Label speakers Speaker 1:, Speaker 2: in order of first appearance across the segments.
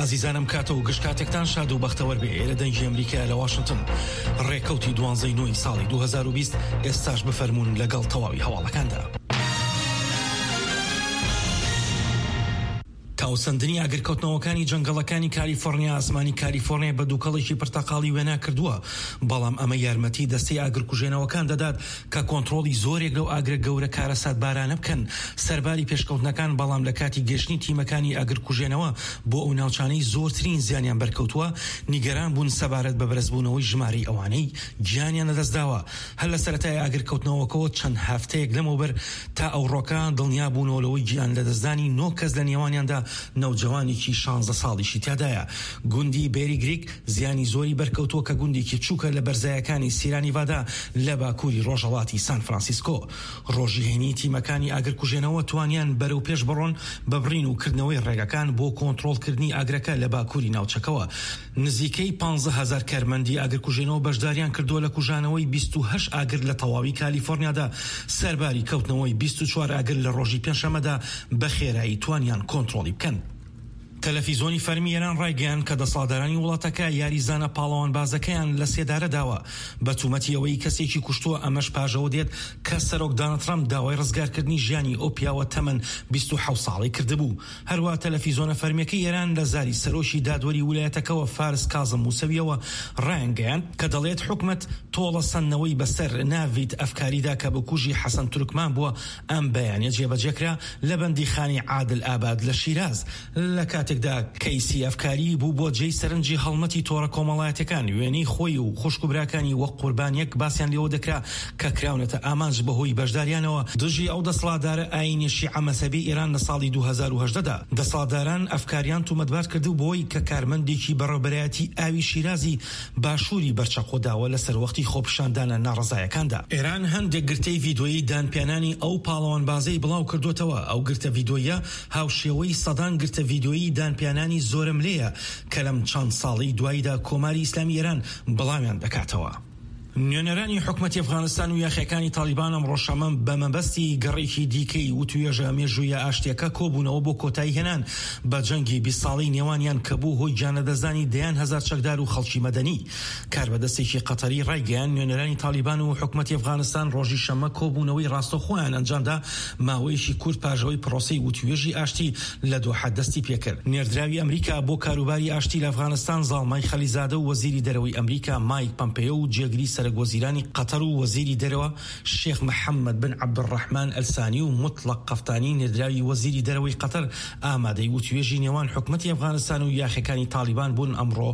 Speaker 1: ئازیزانم کاتە و گشتاتێکتان شاد و بەختەوەر بێ. ئێرە دەنگی ئەمریکا لە واشنگتن ڕێکەوتی 12 ساڵی 2020 ئێستاش بفەرمونون لەگەڵ تەواوی هەواڵەکاندا. تاوسەندنی ئاگرکەوتنەوەکانی جەنگەڵەکانی کالیفۆرنیا ئاسمانی کالیفۆرنیا بە دووکەڵێکی پرتەقاڵی وێنا کردووە، بەڵام ئەمە یارمەتی دەستەی ئاگرکوژێنەوەکان دەدات کە کۆنتڕۆڵی زۆرێک لەو ئاگرە گەورە کارەسات بارانە بکەن. سەرباری پێشکەوتنەکان بەڵام لە کاتی گەشتنی تیمەکانی ئاگرکوژێنەوە بۆ ئەو ناوچانەی زۆرترین زیانیان بەرکەوتووە نیگەران بوون سەبارەت بە بەرزبوونەوەی ژمارەی ئەوانەی گیانیان لەدەستداوە. هەر لە سەرەتای ئاگرکەوتنەوەکەوە چەند هەفتەیەک لەمەوبەر تا ئەوڕۆکە دڵنیا بوونەوەی گیان لەدەستدانی 9 کەس لە نێوانیاندا نەوجەوانێکی 16 ساڵیشی تیادایە. گوندی بێری گریک زیانی زۆری بەرکەوتووە کە گوندێکی چووکە لە بەرزایەکانی سیرانیڤادا لە باکووری ڕۆژهەڵاتی سان فرانسیسکۆ. ڕۆژیهێنی تیمەکانی ئاگرکوژێنەوە توانیان بەرەو پێش بڕۆن بە بڕین و کردنەوەی ڕێگەکان بۆ کۆنتڕۆڵکردنی ئاگرەکە لە باکووری ناوچەکەوە. نزیکەی 15,000 کارمەندی ئاگرکوژێنەوە بەشداریان کردووە لە کوژانەوەی 28 ئاگر لە تەواوی کالیفۆرنیادا، سەرباری کەوتنەوەی 24 ئاگر لە ڕۆژی پێنجشەممەدا بە خێرایی توانیان کۆنتڕۆڵی بکەن. تەلەڤیزۆنی فەرمی ئێران ڕایگەیاند کە دەسەڵاتدارانی وڵاتەکە یاریزانە پاڵەوان بازەکەیان لە سێدارە داوە بە تومەتی ئەوەی کەسێکی کوشتووە. ئەمەش پاژەوە دێت کە سەرۆک دۆناڵد ترامپ داوای ڕزگارکردنی ژیانی ئەو پیاوە تەمەن 27 ساڵی کردبوو. هەروە تەلەڤیزۆنە فەرمیەکەی ئێران لە زاری سەرۆشی دادوەری ویلایەتەکەەوە فارس کازم موسەویەوە ڕایگەیاند کە دەڵێت حکومەت تۆڵە سەنەوەی بەسەر ناویت ئەفکاریدا کە بە کوژی حەسەن تورکمان بووە. ئەم بەیانیە جێبەجێکرا لە بەندیخانی عادل ئاباد لە شیراز لە کاتێکدا کەیسی ئەفکاری بوو بۆ جێی سەرنجی هەڵمەتی تۆڕە کۆمەڵایەتەکان. وێنەی خۆی و خوشکبراکانی وەک قوربانیەک باسییان لێوە دەکرا کە کراونەتە ئامانج بەهۆی بەشداریانەوە دژی ئەو دەسەڵاتدارە ئاینی شیعە مەذهبی ئێران لە ساڵی 2018دا. دەسەڵاتداران ئەفکاریان تومەتبار کردو بۆی کە کارمەندێکی بەڕێوەبەرایەتی ئاوی شیرازی باشووری بەرچەقۆداوە لەسەر وەختی خۆپیشاندانە ناڕەزایەکاندا. ئێران هەندێک گرتەی ڤیدۆیی دانپێنانی ئەو پاڵەوان بازەی بڵاو کردوتەوە. ئەو گرتە ڤیدۆیە هاوشێوەی سەدان گرتە ڤیدۆیی دانپێنانی زۆرم لێیە کە لەم چەند ساڵی دواییدا کۆماری ئیسلامی ئێران بڵاویان دەکاتەوە. نوێنەرانی حکومەتی ئەفغانستان و یاخیەکانی تالیبان ئەمڕۆ شەمەم بە مەبەستی گەڕێکی دیکەی و توێژە مێژوویە ئاشتیەکە کۆبوونەوە بۆ کۆتایی هێنان بە جەنگی 20 ساڵی نێوانیان کە بوو هۆی گیانەدەزانی دەیان هەزار چەکدار و خەڵکی مەدەنی. کاربەدەستێکی قەتەری ڕایگەیاند نوێنەرانی تالیبان و حکومەتی ئەفغانستان ڕۆژی شەمە کۆبوونەوەی ڕاستەوخۆیان ئەنجامدا ماوەیەکی کورت پاژەوەی پرۆسەی و توێژی ئاشتی لە دۆحە دەستی پێکرد. نێردراوی ئەمریکا بۆ کاروباری ئاشتی لە ئەفغانستان زاڵمای خەلیزادە و وەزیری دەرەوەی ئەمریکا مایک پۆمپێۆ و جێگری وەزیرانی قەتەر و وەزیری دەرەوە شێخ محەممەد بن عەبدوڕەحمان ئەلسانی و مطلق قەفتانی نێردراوی وەزیری دەرەوەی قەتەر ئامادەی و توێژی نێوان حکومەتی ئەفغانستان و یاخیەکانی تالیبان بوون ئەمڕۆ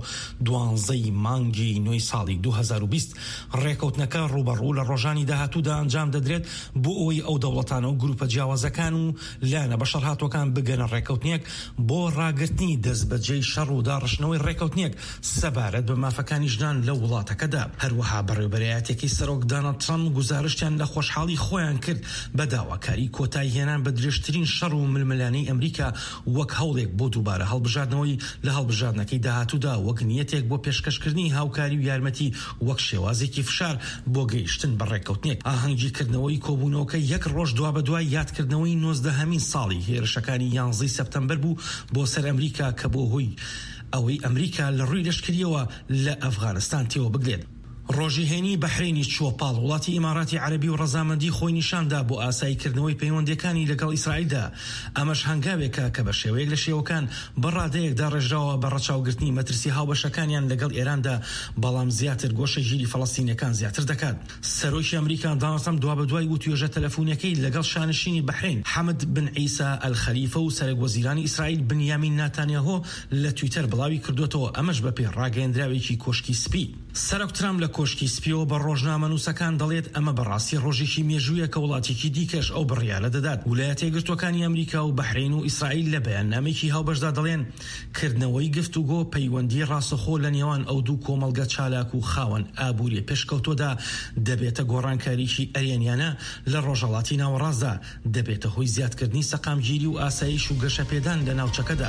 Speaker 1: 12 مانگی 9 ساڵی 2020. ڕێکەوتنەکە ڕوبەڕوو لە ڕۆژانی داهاتوودا ئەنجام دەدرێت بۆ ئەوەی ئەو دەوڵەتانە و گروپە جیاوازەکان و لایەنە بەشەرهاتوەکان بگەنە ڕێکەوتنێک بۆ ڕاگرتنی دەستبەجێی شەڕ و داڕشنەوەی ڕێکەوتنێک سەبارەت بە مافەکانی ژنان لە وڵاتەکەدا. هەروەها بەڕێوەبەرایەتێکی سەرۆک دۆناڵد ترامپ گزارشتیان لە خۆشحاڵی خۆیان کرد بە داواکاری کۆتایی هێنان بە درێژترین شەڕ و ململانەی ئەمریکا وەک هەوڵێک بۆ دووبارە هەڵبژاردنەوەی لە هەڵبژاردنەکەی داهاتوودا وەک نیەتێک بۆ پێشکەشکردنی هاوکاری و یارمەتی وەک شێوازێکی فشار بۆ گەیشتن بە ڕێکەوتنێک. ئاهەنگیکردنەوەی کۆبوونەوەکە یەک ڕۆژ دوا بە دوای یادکردنەوەی 19 ساڵی هێرشەکانی 11 سەپتەمبەر بوو بۆ سەر ئەمریکا کە بۆ هۆی ئەوەی ئەمریکا لە ڕووی لەشکریەوە لە ئەفغانستان تێوە بگرێت. ڕۆژیهێنی بەحرینی چووەپاڵ وڵاتی ئیماراتی عەرەبی و ڕەزامەندی خۆی نیشاندا بۆ ئاساییکردنەوەی پەیوەندیەکانی لەگەڵ ئیسرائیلدا. ئەمەش هەنگاوێکە کە بە شێوەیەک لە شێوەکان بەڕادەیەکدا ڕێژراوە بە ڕەچاوگرتنی مەترسی هاوبەشەکانیان لەگەڵ ئێراندا، بەڵام زیاتر گۆشە ژیری فەڵەستینیەکان زیاتر دەکات. سەرۆکی ئەمریکا دۆناڵد ترامپ دوا بە دوای وتوێژە تەلەفۆنیەکەی لەگەڵ شانشینی بەحرین حەمد بن عیسا ئەلخەلیفە و سەرۆکوەزیرانی ئیسرائیل بنیامین ناتانیاهۆ لە تویتەر بڵاوی کردوتەوە، ئەمەش بە پێی ڕاگەیەندراوێکی کۆشکی سپی. سەرۆک ترامپ لە کۆشکی سپیەوە بە ڕۆژنامە نووسەکان دەڵێت ئەمە بەڕاستی ڕۆژێکی مێژوویە کە وڵاتێکی دیکەش ئەو بڕیارە دەدات. ویلایەتە یەکگرتووەکانی ئەمریکا و بەحرین و ئیسرائیل لە بەیاننامێکی هاوبەشدا دەڵێن کردنەوەی گفتوگۆ پەیوەندی ڕاستەخۆ لە نێوان ئەو دوو کۆمەڵگە چالاک و خاوەن ئابووری پێشکەوتۆدا دەبێتە گۆڕانکاریی ئەرێنیانە لە ڕۆژهەڵاتی ناوەڕاستدا، دەبێتە هۆی زیادکردنی سەقامگیری و ئاسایش و گەشەپێدان لە ناوچەکەدا.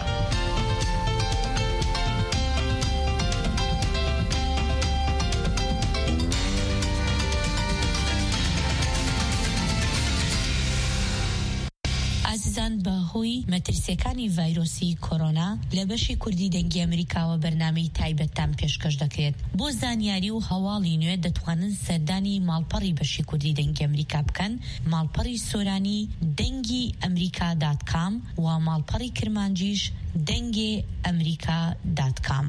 Speaker 2: بێزان بەهۆی مەترسیەکانی ڤایرۆسی کۆرۆنا لە بەشی کوردی دەنگی ئەمریکاوە بەرنامەی تایبەتتان پێشکەش دەکرێت. بۆ زانیاری و هەواڵی نوێ دەتوانن سەردانی ماڵپەڕی بەشی کوردی دەنگی ئەمریکا بکەن، ماڵپەڕی سۆرانی دەنگی ئەمریکا.com و ماڵپەڕی کرمانجیش دەنگی ئەمریکا.com.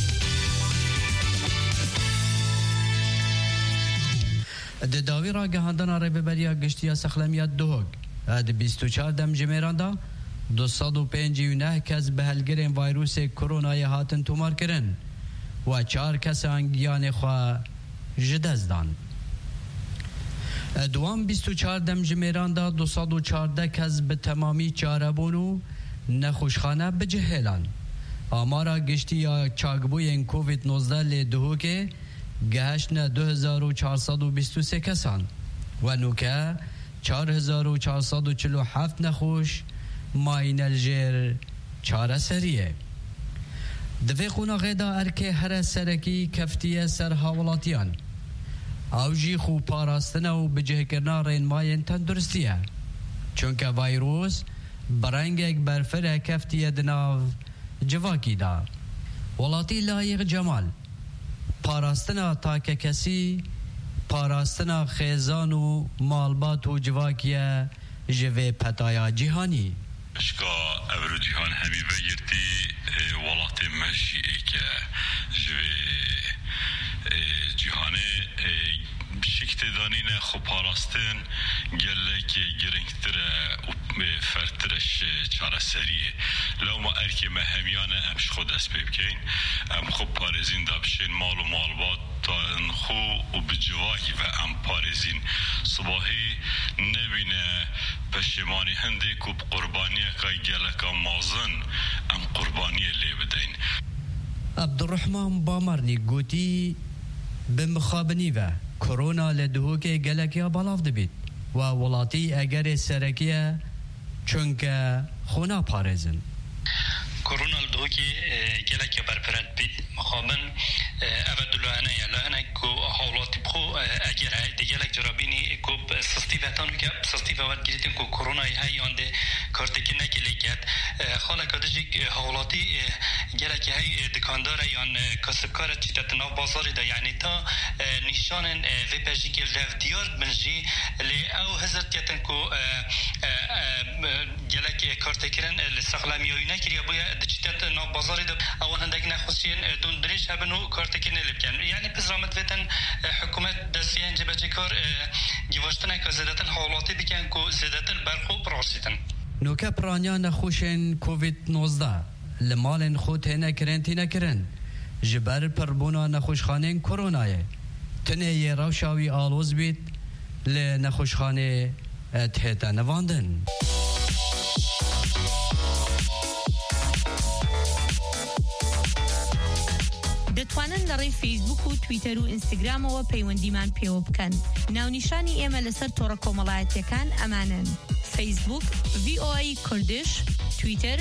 Speaker 3: داوی ڕاگەهاندنا ڕێبەبەریە گشتیە سەخلەمیەت دۆگ ئەد 24 دەمجمێراندا 259 کەس بە هەلگرên ڤایرۆسێ کۆرۆنایە هاتن تۆمارکردن و 4 کەسان گیانê xwe ji dest dan. دوام 24 دەمجمێراندا 214 کەس bi temamî çarebûn û nexweşxane bicihêlan. Amara giştiya çakbûyên COVID-19 lê dihokê گەهشتنە 2423 کەسان و نوکە 4447 نەخۆش ماینە لەژێر چارەسەریە. Divê qûnaxêda erkê here serekî keftiye ser hawڵatîyan. Ew jî xû parastina û bicihkirina rênmayên tenduristiye. Çunke vayrûs bi rengek berfirê keftiye di nav civakî da. Welatî Layık Cemal parastina takekesî, parastina xêzan û malbat û civakiye ji vê petaya cîhanî.
Speaker 4: Şka evro cîhan hemî vegirtî welatê me jî êke ji vê cîhanê şiktêdanîne xwe parastin gelekê girîngtir e û fertir e çareseriyê. Lewma erkê me hemiyane em ji xwe dest pê bikeyn, em xwe parêzîn da bişên mal û malbatên xwe û bi civakî ve em parêzîn. Sibahî nebîne peşêmanî hindê ku bi qurbaniyeka geleka mazin em qurbaniyê lê bideyn.
Speaker 3: Abdurrahman Bamarnî gotî bi mixabinî ve korona li dihokê gelekiya belav dibît ve welatî egerê serekiye çunke xwe naparêzin.
Speaker 5: Korona li dihokê gelekî berpiran bît mixabin ev dulane ya lahinek ku hawlatî xwe eger hey de gelek cirabînî ku sistî vetan ke sistî ve girîtin ku koronayê hey yan de kartekî nekilêket xaleka dijîk hawlatî gelekî hey dikandara yan kasibkara çîtet nav bazarê de yani ta nîşanên vê pejîkê levdiyar bin jî lê ew hezir ketin ku gelek kartekirin li sexlemiyayî nekiriye bûye di çîtet nav bazarê de ew hindek nexwişiyên dûn dirêj hebin û kartekî nelibken yani pis ramet vetin hikûmet destiyên cebecekar givaştineka zêdetin hawlatî dikin ku zêdetin berxwe pirasîtin.
Speaker 3: Nûke piraniya nexweşên COVID-19 li malên xwe tênekirin ji ber pirbûna nexweşxaneyên koronayê. Tinê yê rewşa wî aloz bît lê nexweşxanê hête nevandin.
Speaker 2: دەتوانن لەڕێی فەیسبوک و تویتەر و ئینستاگرامەوە پەیوەندیمان پێوە بکەن. ناونیشانی ئێمە لەسەر تۆڕە کۆمەڵایەتیەکان ئەمانن: فەیسبوک VOA کوردش، تویتەر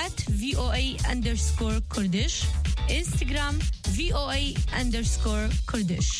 Speaker 2: @VOA_کوردش، ئینستاگرام VOA_کوردش.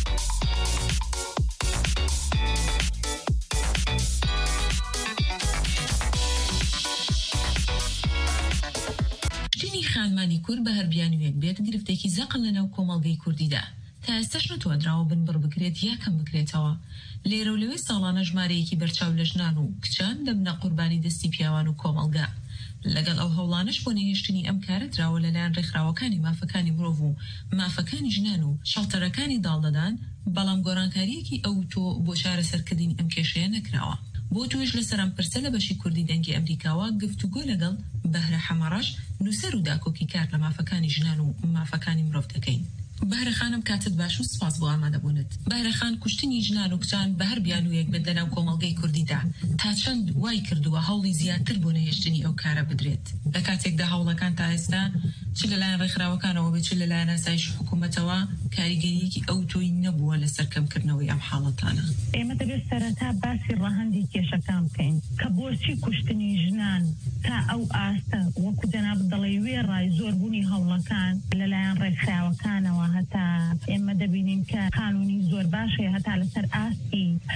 Speaker 6: خانمانی کورد بە هەربیانوێک بێت گرفتێکی زەقل لەناو کۆمەڵگەی کوردیدا تا ئێستاش نەتوانراوە بنبڕ بکرێت یا کەم بکرێتەوە. لێرە و لەوەی ساڵانە ژمارەیەکی بەرچاو لە ژنان و کچان دەبنە قوربانی دەستی پیاوان و کۆمەڵگا. لەگەڵ ئەو هەوڵانش بۆ نەهێشتنی ئەم کارە دراوە لەلایەن ڕێکخراوەکانی مافەکانی مرۆڤ و مافەکانی ژنان و شەڵتەرەکانی داڵدەدان، بەڵام گۆڕانکاریەکی ئەو تۆ بۆ چارەسەرکردنی ئەم کێشەیە نەکراوە. بۆ توێژ لەسەر ئەم پرسە لە بەشی کوردی دەنگی ئەمریکاوە گفتوگۆ لەگەڵ بەهرە حەمەڕەش نووسەر و داکۆکی کار لە مافەکانی ژنان و مافەکانی مرۆڤ دەکەین. بەهرە خانم کاتت باش و سپاس بۆ ئامادەبوونت. بەهرە خان کوشتنی ژنان و کچان بە هەر بیانوویەک بێت لەناو کۆمەڵگەی کوردیدا تا چەند وای کردووە هەوڵی زیاتر بۆ نەهێشتنی ئەو کارە بدرێت. لە کاتێکدا هەوڵەکان تا ئێستا چ لەلایەن ڕێکخراوەکانەوە بێت چ لەلایەن ئاسایشی حکوومەتەوە کاریگەریەکی ئەو تۆی نەبووە لەسەر کەمکردنەوەی ئەم حاڵەتانە.
Speaker 7: ئێمە دەبێت سەرەتا باسی ڕەهەندی کێشەکان بکەین کە بۆچی کوشتنی ژنان تا ئەو ئاستە وەکو جەناب دەڵێ وێڕای زۆربوونی هەوڵەکان لەلایەن ڕێکخراوەکانەوە هەتا ئێمە دەبینین کە قانونی زۆر باشێ هەتا لەسەر ئاستی